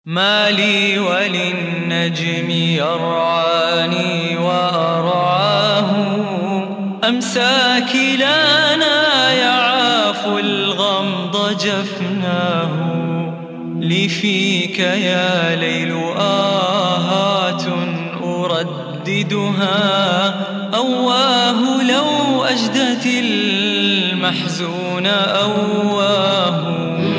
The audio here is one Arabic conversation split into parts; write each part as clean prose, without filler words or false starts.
ما لي وللنجم يرعاني وأرعاه، أمسى كلانا يعاف الغمض جفناه. لي فيك يا ليل آهات أرددها، أواه لو أجدت المحزون أواه.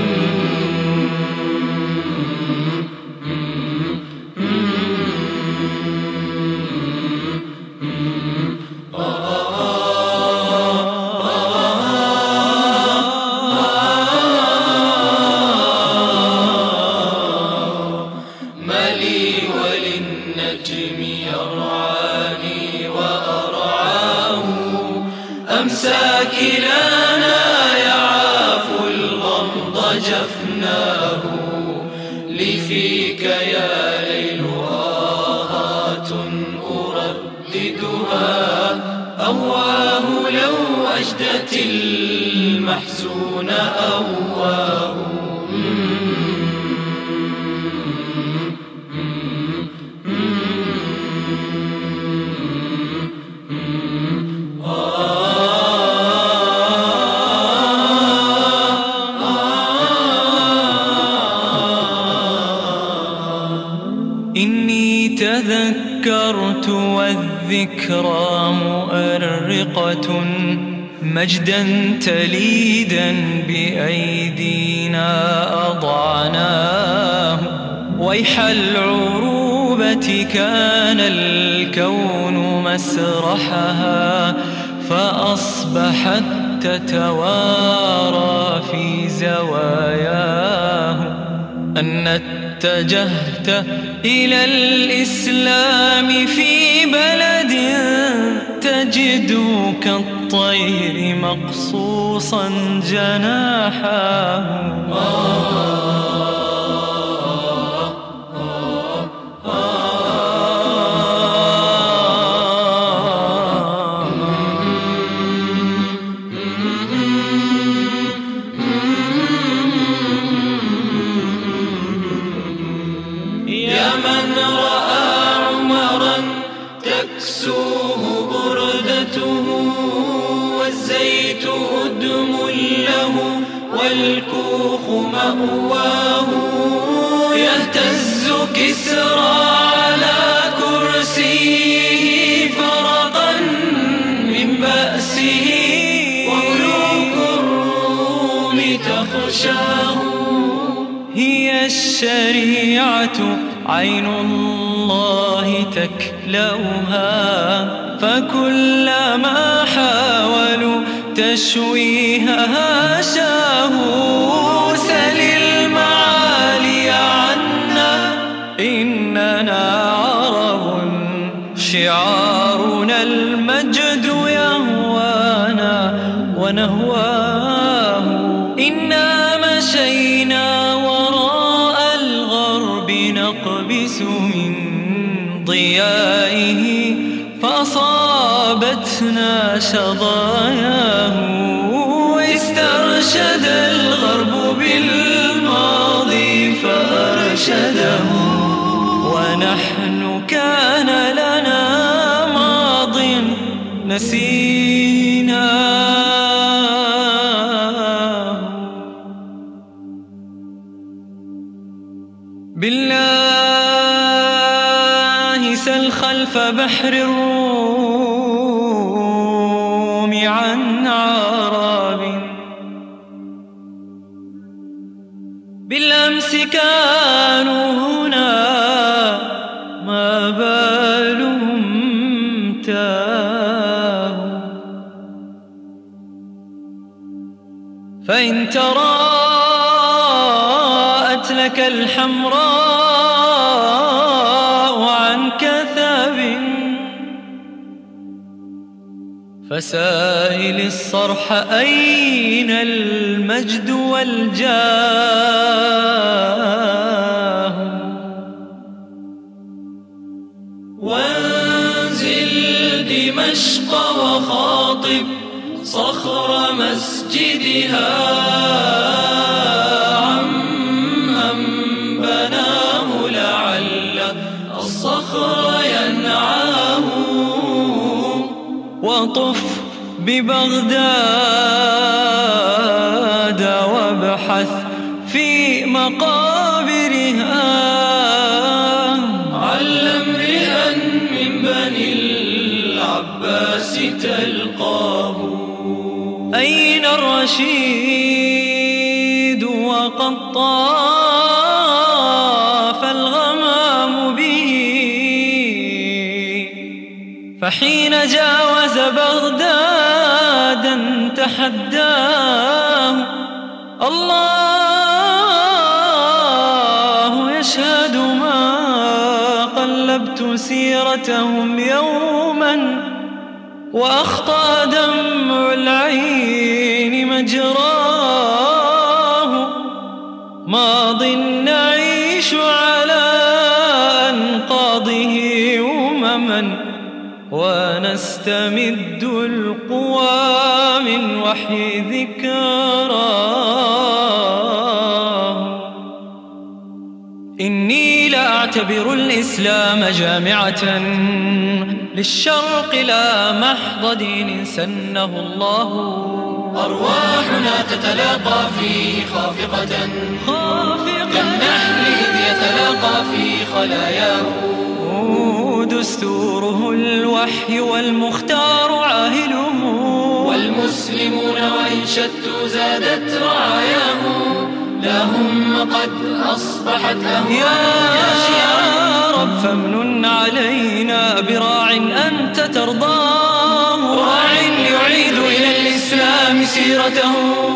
وللنجم يرعاني وأرعاه، أمسى كلانا يعاف الغمض جفناه. لي فيك يا ليل آهات أرددها، أواه لو أجدت المحزون أواه. إني تذكرت والذكرى مؤرقة، مجدا تليدا بأيدينا أضعناه. ويح العروبة كان الكون مسرحها، فأصبحت تتوارى في زواياه. أن اتجهت إلى الإسلام في بلد تجد كالطير مقصوصا جناحاه. يا من رأى عمرا تكسوه بردته، والزيت أدم له والكوخ مأواه. يهتز كسرى على كرسيه فرقا من بأسه، وملوك الروم تخشاه. هي الشريعة عين الله تكلأها، فكلما حاولوا تشويهها شاهوا. سل المعالي عنا إننا عرب، شعارنا المجد يهوانا ونهواه. إنا مشينا وراء الغرب نقبس من ضيائه، فأصابتنا شظاياه. استرشد الغرب بالماضي فأرشده، ونحن كان لنا ماض نسيناه. بالله سل خلف بحر الروم عن عرب، بالأمس كانوا هنا ما بالهم تاهوا. فإن تراءت لك الحمراء عن كثب، فسائل الصرح أين المجد والجاه. وانزل دمشق وخاطب صخر مسجدها، عمن بناه وطف ببغداد وابحث في مقابرها. علم امرئا من بني العباس تلقاه. أين الرشيد وقد طاف الغمام به، فحين جاوز بغدادا تحداه. الله يشهد ما قلبت سيرتهم يوما، وأخطأ دمع العين مجراه. ماض نعيش على أنقاضه أمما، ونستمد القوى من وحي ذكراه. إني لأعتبر الإسلام جامعة للشرق لا محض دين سنه الله. أرواحنا تتلاقى فيه خافقة كالنحل إذ يتلاقى في خلاياه. دستوره الوحي والمختار عاهله، والمسلمون وإن شتوا زادت رعاياهم. لا هم قد أصبحت أهواء يا رب فامنن علينا براع أنت ترضاه. راع يعيد إلى الإسلام سيرته،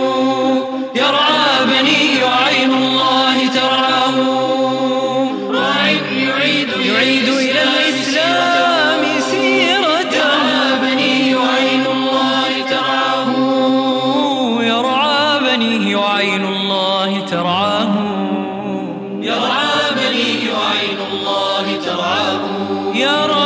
يرعى بني عين الله ترعاه. راع يعيد إلى الإسلام سيرته، يرعى بني عين الله ترعاه. يرعى بني عين الله ترعاه. يرعى بني عين الله ترعاه.